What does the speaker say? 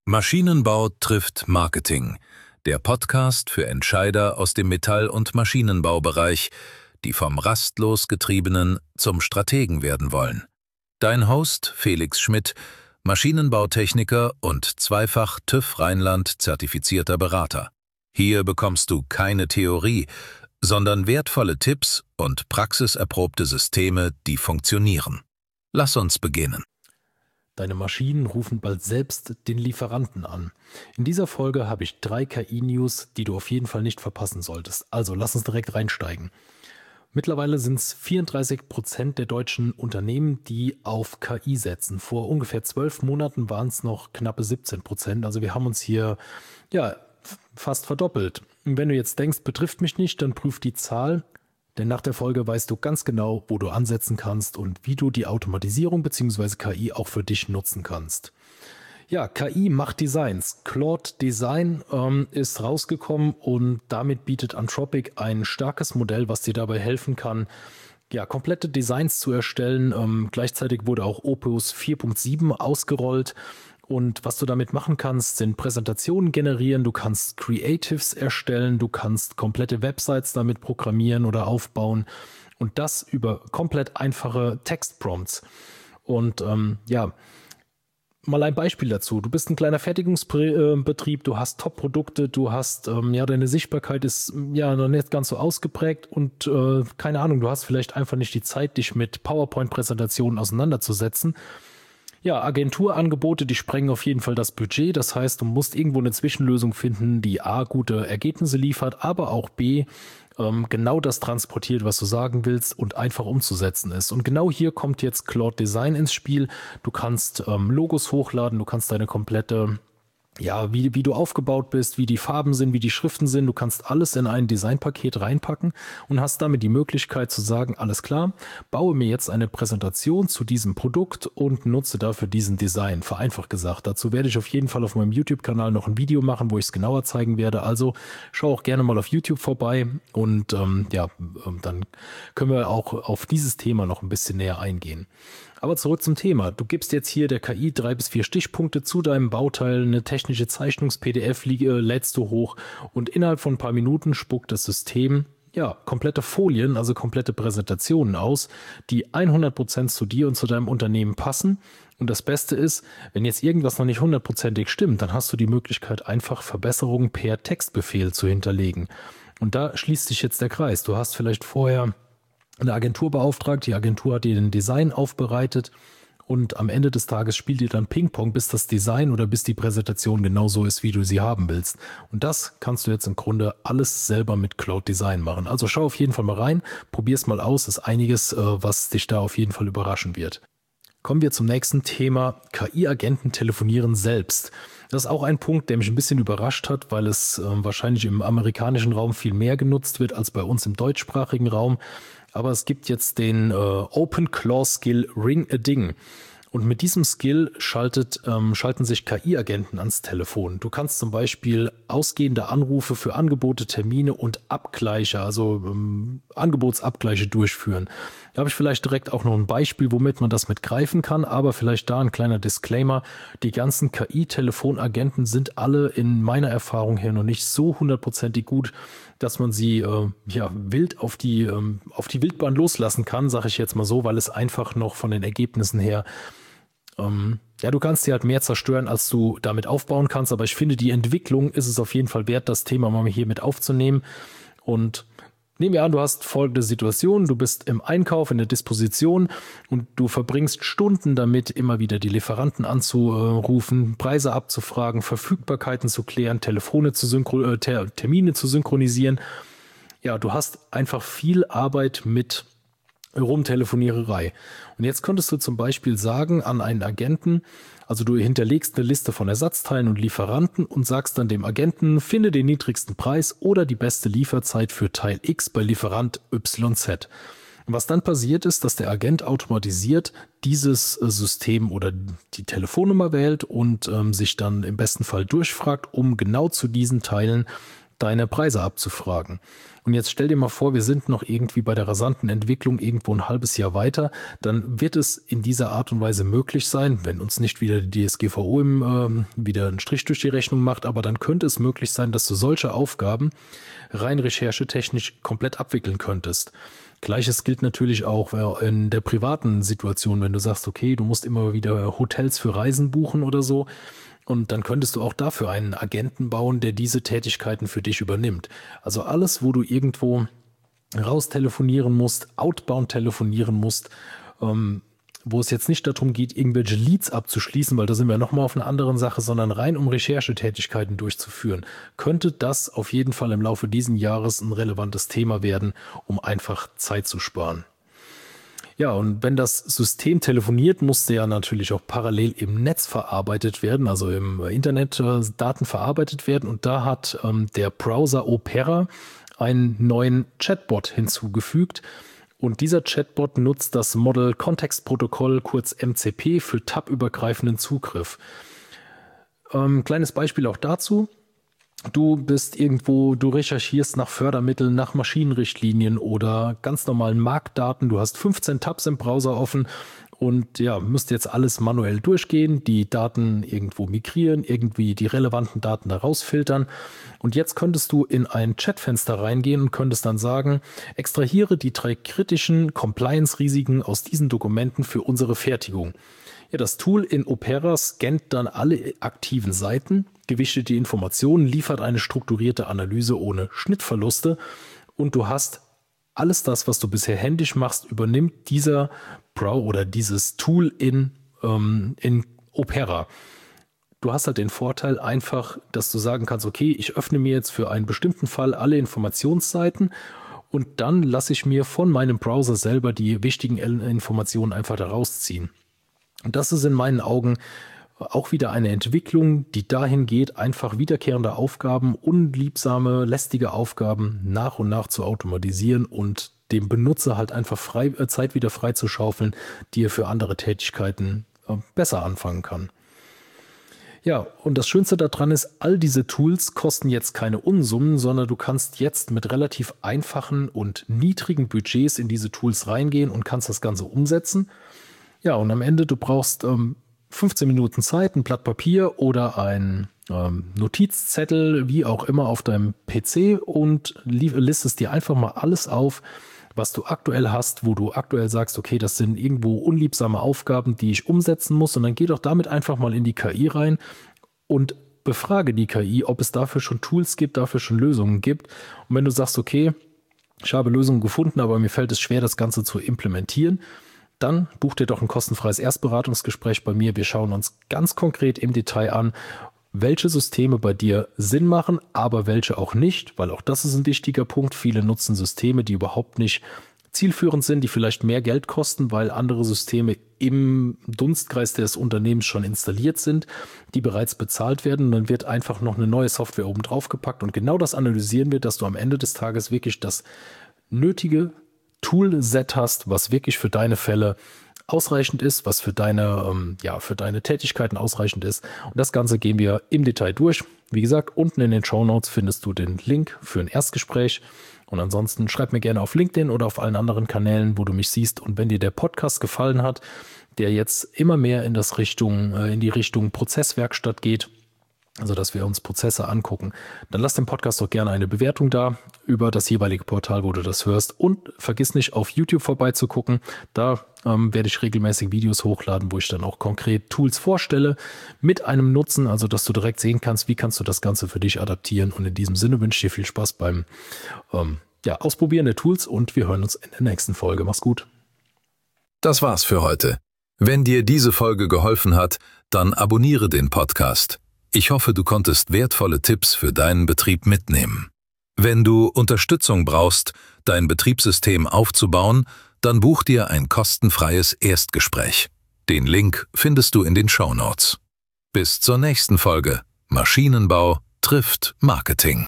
Maschinenbau trifft Marketing, der Podcast für Entscheider aus dem Metall- und Maschinenbaubereich, die vom rastlos Getriebenen zum Strategen werden wollen. Dein Host Felix Schmidt, Maschinenbautechniker und zweifach TÜV Rheinland zertifizierter Berater. Hier bekommst du keine Theorie, sondern wertvolle Tipps und praxiserprobte Systeme, die funktionieren. Lass uns beginnen. Deine Maschinen rufen bald selbst den Lieferanten an. In dieser Folge habe ich 3 KI-News, die du auf jeden Fall nicht verpassen solltest. Also lass uns direkt reinsteigen. Mittlerweile sind es 34% der deutschen Unternehmen, die auf KI setzen. Vor ungefähr 12 Monaten waren es noch knappe 17%. Also wir haben uns hier fast verdoppelt. Und wenn du jetzt denkst, betrifft mich nicht, dann prüf die Zahl. Denn nach der Folge weißt du ganz genau, wo du ansetzen kannst und wie du die Automatisierung bzw. KI auch für dich nutzen kannst. Ja, KI macht Designs. Claude Design ist rausgekommen und damit bietet Anthropic ein starkes Modell, was dir dabei helfen kann, ja, komplette Designs zu erstellen. Gleichzeitig wurde auch Opus 4.7 ausgerollt. Und was du damit machen kannst, sind Präsentationen generieren, du kannst Creatives erstellen, du kannst komplette Websites damit programmieren oder aufbauen und das über komplett einfache Textprompts. Und mal ein Beispiel dazu. Du bist ein kleiner Fertigungsbetrieb, du hast Top-Produkte, du hast, deine Sichtbarkeit ist noch nicht ganz so ausgeprägt und keine Ahnung, du hast vielleicht einfach nicht die Zeit, dich mit PowerPoint-Präsentationen auseinanderzusetzen. Ja, Agenturangebote, die sprengen auf jeden Fall das Budget. Das heißt, du musst irgendwo eine Zwischenlösung finden, die A, gute Ergebnisse liefert, aber auch B, genau das transportiert, was du sagen willst und einfach umzusetzen ist. Und genau hier kommt jetzt Claude Design ins Spiel. Du kannst Logos hochladen, du kannst deine komplette, wie du aufgebaut bist, wie die Farben sind, wie die Schriften sind. Du kannst alles in ein Designpaket reinpacken und hast damit die Möglichkeit zu sagen, alles klar, baue mir jetzt eine Präsentation zu diesem Produkt und nutze dafür diesen Design. Vereinfacht gesagt. Dazu werde ich auf jeden Fall auf meinem YouTube-Kanal noch ein Video machen, wo ich es genauer zeigen werde. Also schau auch gerne mal auf YouTube vorbei und dann können wir auch auf dieses Thema noch ein bisschen näher eingehen. Aber zurück zum Thema. Du gibst jetzt hier der KI 3 bis 4 Stichpunkte zu deinem Bauteil, eine technische Zeichnungs-PDF lädst du hoch und innerhalb von ein paar Minuten spuckt das System komplette Folien, also komplette Präsentationen aus, die 100% zu dir und zu deinem Unternehmen passen. Und das Beste ist, wenn jetzt irgendwas noch nicht 100%ig stimmt, dann hast du die Möglichkeit, einfach Verbesserungen per Textbefehl zu hinterlegen. Und da schließt sich jetzt der Kreis. Du hast vielleicht vorher eine Agentur beauftragt, die Agentur hat dir den Design aufbereitet und am Ende des Tages spielt ihr dann Ping-Pong, bis das Design oder bis die Präsentation genauso ist, wie du sie haben willst. Und das kannst du jetzt im Grunde alles selber mit Claude Design machen. Also schau auf jeden Fall mal rein, probier's mal aus, ist einiges, was dich da auf jeden Fall überraschen wird. Kommen wir zum nächsten Thema, KI-Agenten telefonieren selbst. Das ist auch ein Punkt, der mich ein bisschen überrascht hat, weil es wahrscheinlich im amerikanischen Raum viel mehr genutzt wird als bei uns im deutschsprachigen Raum. Aber es gibt jetzt den Open Claw Skill Ring a Ding. Und mit diesem Skill schalten sich KI-Agenten ans Telefon. Du kannst zum Beispiel ausgehende Anrufe für Angebote, Termine und Abgleiche, also Angebotsabgleiche durchführen. Da habe ich vielleicht direkt auch noch ein Beispiel, womit man das mit greifen kann, aber vielleicht da ein kleiner Disclaimer. Die ganzen KI-Telefonagenten sind alle in meiner Erfahrung her noch nicht so 100%ig gut, dass man sie wild auf die Wildbahn loslassen kann, sage ich jetzt mal so, weil es einfach noch von den Ergebnissen her du kannst sie halt mehr zerstören, als du damit aufbauen kannst, aber ich finde, die Entwicklung ist es auf jeden Fall wert, das Thema mal hier mit aufzunehmen. Und nehmen wir an, du hast folgende Situation, du bist im Einkauf, in der Disposition und du verbringst Stunden damit, immer wieder die Lieferanten anzurufen, Preise abzufragen, Verfügbarkeiten zu klären, Termine zu synchronisieren. Ja, du hast einfach viel Arbeit mit Rumtelefoniererei. Und jetzt könntest du zum Beispiel sagen an einen Agenten, also du hinterlegst eine Liste von Ersatzteilen und Lieferanten und sagst dann dem Agenten, finde den niedrigsten Preis oder die beste Lieferzeit für Teil X bei Lieferant YZ. Und was dann passiert ist, dass der Agent automatisiert dieses System oder die Telefonnummer wählt und sich dann im besten Fall durchfragt, um genau zu diesen Teilen deine Preise abzufragen. Und jetzt stell dir mal vor, wir sind noch irgendwie bei der rasanten Entwicklung irgendwo ein halbes Jahr weiter, dann wird es in dieser Art und Weise möglich sein, wenn uns nicht wieder die DSGVO wieder einen Strich durch die Rechnung macht, aber dann könnte es möglich sein, dass du solche Aufgaben rein recherchetechnisch komplett abwickeln könntest. Gleiches gilt natürlich auch in der privaten Situation, wenn du sagst, okay, du musst immer wieder Hotels für Reisen buchen oder so. Und dann könntest du auch dafür einen Agenten bauen, der diese Tätigkeiten für dich übernimmt. Also alles, wo du irgendwo raus telefonieren musst, outbound telefonieren musst, wo es jetzt nicht darum geht, irgendwelche Leads abzuschließen, weil da sind wir nochmal auf einer anderen Sache, sondern rein um Recherchetätigkeiten durchzuführen, könnte das auf jeden Fall im Laufe dieses Jahres ein relevantes Thema werden, um einfach Zeit zu sparen. Ja, und wenn das System telefoniert, musste ja natürlich auch parallel im Netz verarbeitet werden, also im Internet Daten verarbeitet werden. Und da hat der Browser Opera einen neuen Chatbot hinzugefügt. Und dieser Chatbot nutzt das Model Context Protocol, kurz MCP, für tabübergreifenden Zugriff. Kleines Beispiel auch dazu. Du bist irgendwo, du recherchierst nach Fördermitteln, nach Maschinenrichtlinien oder ganz normalen Marktdaten. Du hast 15 Tabs im Browser offen und ja, müsst jetzt alles manuell durchgehen, die Daten irgendwo migrieren, irgendwie die relevanten Daten da rausfiltern. Und jetzt könntest du in ein Chatfenster reingehen und könntest dann sagen, extrahiere die 3 kritischen Compliance-Risiken aus diesen Dokumenten für unsere Fertigung. Ja, das Tool in Opera scannt dann alle aktiven Seiten, gewichtet die Informationen, liefert eine strukturierte Analyse ohne Schnittverluste und du hast alles das, was du bisher händisch machst, übernimmt dieser oder dieses Tool in Opera. Du hast halt den Vorteil einfach, dass du sagen kannst, okay, ich öffne mir jetzt für einen bestimmten Fall alle Informationsseiten und dann lasse ich mir von meinem Browser selber die wichtigen Informationen einfach da rausziehen. Und das ist in meinen Augen auch wieder eine Entwicklung, die dahin geht, einfach wiederkehrende Aufgaben, unliebsame, lästige Aufgaben nach und nach zu automatisieren und dem Benutzer halt einfach Zeit wieder frei zu schaufeln, die er für andere Tätigkeiten besser anfangen kann. Ja, und das Schönste daran ist, all diese Tools kosten jetzt keine Unsummen, sondern du kannst jetzt mit relativ einfachen und niedrigen Budgets in diese Tools reingehen und kannst das Ganze umsetzen. Ja, und am Ende, du brauchst 15 Minuten Zeit, ein Blatt Papier oder ein Notizzettel, wie auch immer, auf deinem PC und listest dir einfach mal alles auf, was du aktuell hast, wo du aktuell sagst, okay, das sind irgendwo unliebsame Aufgaben, die ich umsetzen muss. Und dann geh doch damit einfach mal in die KI rein und befrage die KI, ob es dafür schon Tools gibt, dafür schon Lösungen gibt. Und wenn du sagst, okay, ich habe Lösungen gefunden, aber mir fällt es schwer, das Ganze zu implementieren, dann buch dir doch ein kostenfreies Erstberatungsgespräch bei mir. Wir schauen uns ganz konkret im Detail an, welche Systeme bei dir Sinn machen, aber welche auch nicht, weil auch das ist ein wichtiger Punkt. Viele nutzen Systeme, die überhaupt nicht zielführend sind, die vielleicht mehr Geld kosten, weil andere Systeme im Dunstkreis des Unternehmens schon installiert sind, die bereits bezahlt werden. Und dann wird einfach noch eine neue Software oben drauf gepackt und genau das analysieren wir, dass du am Ende des Tages wirklich das nötige Toolset hast, was wirklich für deine Fälle ausreichend ist, was für deine Tätigkeiten ausreichend ist. Und das Ganze gehen wir im Detail durch. Wie gesagt, unten in den Shownotes findest du den Link für ein Erstgespräch. Und ansonsten schreib mir gerne auf LinkedIn oder auf allen anderen Kanälen, wo du mich siehst. Und wenn dir der Podcast gefallen hat, der jetzt immer mehr in die Richtung Prozesswerkstatt geht, also dass wir uns Prozesse angucken, dann lass dem Podcast doch gerne eine Bewertung da über das jeweilige Portal, wo du das hörst. Und vergiss nicht, auf YouTube vorbeizugucken. Da werde ich regelmäßig Videos hochladen, wo ich dann auch konkret Tools vorstelle mit einem Nutzen, also dass du direkt sehen kannst, wie kannst du das Ganze für dich adaptieren. Und in diesem Sinne wünsche ich dir viel Spaß beim Ausprobieren der Tools und wir hören uns in der nächsten Folge. Mach's gut. Das war's für heute. Wenn dir diese Folge geholfen hat, dann abonniere den Podcast. Ich hoffe, du konntest wertvolle Tipps für deinen Betrieb mitnehmen. Wenn du Unterstützung brauchst, dein Betriebssystem aufzubauen, dann buch dir ein kostenfreies Erstgespräch. Den Link findest du in den Shownotes. Bis zur nächsten Folge. Maschinenbau trifft Marketing.